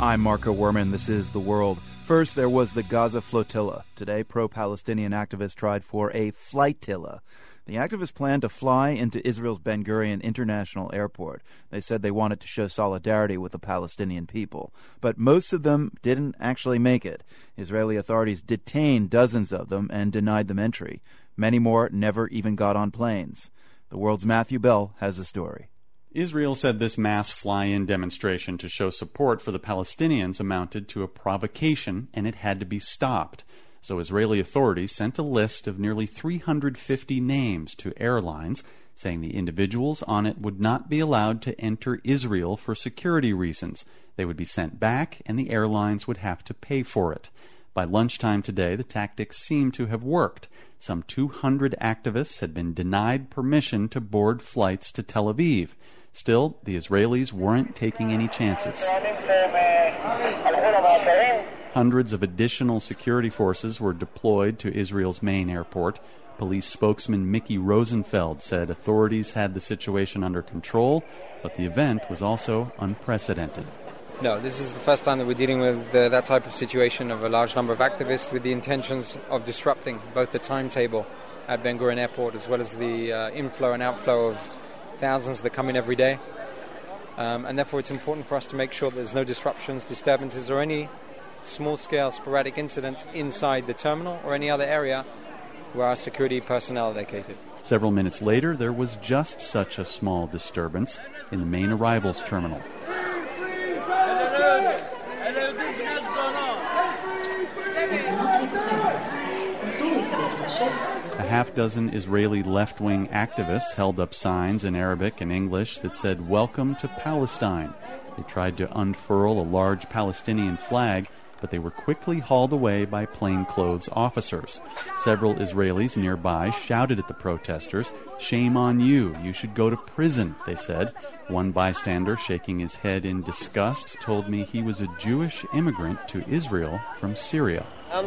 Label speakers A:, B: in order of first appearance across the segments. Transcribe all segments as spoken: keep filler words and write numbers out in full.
A: I'm Marco Werman. This is The World. First, there was the Gaza flotilla. Today, pro-Palestinian activists tried for a flightilla. The activists planned to fly into Israel's Ben Gurion International Airport. They said they wanted to show solidarity with the Palestinian people. But most of them didn't actually make it. Israeli authorities detained dozens of them and denied them entry. Many more never even got on planes. The World's Matthew Bell has a story.
B: Israel said this mass fly-in demonstration to show support for the Palestinians amounted to a provocation and it had to be stopped. So Israeli authorities sent a list of nearly three hundred fifty names to airlines, saying the individuals on it would not be allowed to enter Israel for security reasons. They would be sent back and the airlines would have to pay for it. By lunchtime today, the tactics seem to have worked. Some two hundred activists had been denied permission to board flights to Tel Aviv. Still, the Israelis weren't taking any chances. Hundreds of additional security forces were deployed to Israel's main airport. Police spokesman Mickey Rosenfeld said authorities had the situation under control, but the event was also unprecedented.
C: No, this is the first time that we're dealing with uh, that type of situation of a large number of activists with the intentions of disrupting both the timetable at Ben Gurion Airport as well as the uh, inflow and outflow of thousands that come in every day. Um, and therefore it's important for us to make sure that there's no disruptions, disturbances, or any small-scale sporadic incidents inside the terminal or any other area where our security personnel are located.
B: Several minutes later, there was just such a small disturbance in the main arrivals terminal. A half dozen Israeli left-wing activists held up signs in Arabic and English that said, "Welcome to Palestine." They tried to unfurl a large Palestinian flag, but they were quickly hauled away by plainclothes officers. Several Israelis nearby shouted at the protesters, "Shame on you, you should go to prison," they said. One bystander, shaking his head in disgust, told me he was a Jewish immigrant to Israel from Syria. I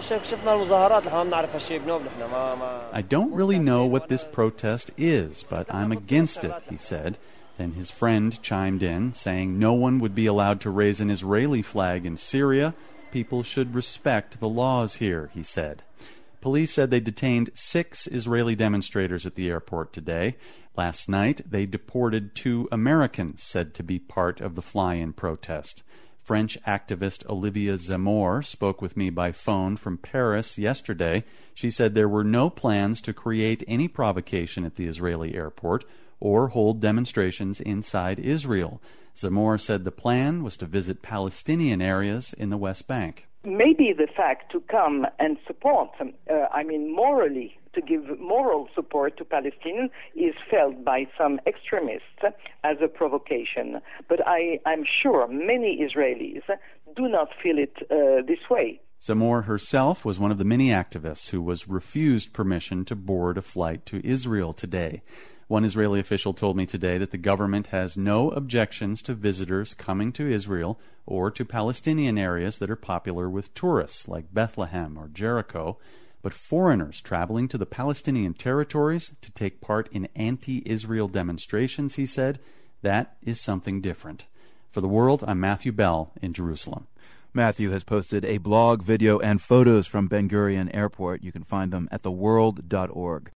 B: don't really know what this protest is, but I'm against it, he said. Then his friend chimed in, saying no one would be allowed to raise an Israeli flag in Syria. People should respect the laws here, he said. Police said they detained six Israeli demonstrators at the airport today. Last night, they deported two Americans said to be part of the fly-in protest. French activist Olivia Zemmour spoke with me by phone from Paris yesterday. She said there were no plans to create any provocation at the Israeli airport or hold demonstrations inside Israel. Zemmour said the plan was to visit Palestinian areas in the West Bank.
D: Maybe the fact to come and support, uh, I mean morally, to give moral support to Palestinians is felt by some extremists as a provocation. But I, I'm sure many Israelis do not feel it uh, this way.
B: Zemmour herself was one of the many activists who was refused permission to board a flight to Israel today. One Israeli official told me today that the government has no objections to visitors coming to Israel or to Palestinian areas that are popular with tourists like Bethlehem or Jericho, but foreigners traveling to the Palestinian territories to take part in anti-Israel demonstrations, he said, that is something different. For The World, I'm Matthew Bell in Jerusalem.
A: Matthew has posted a blog, video, and photos from Ben Gurion Airport. You can find them at the world dot org.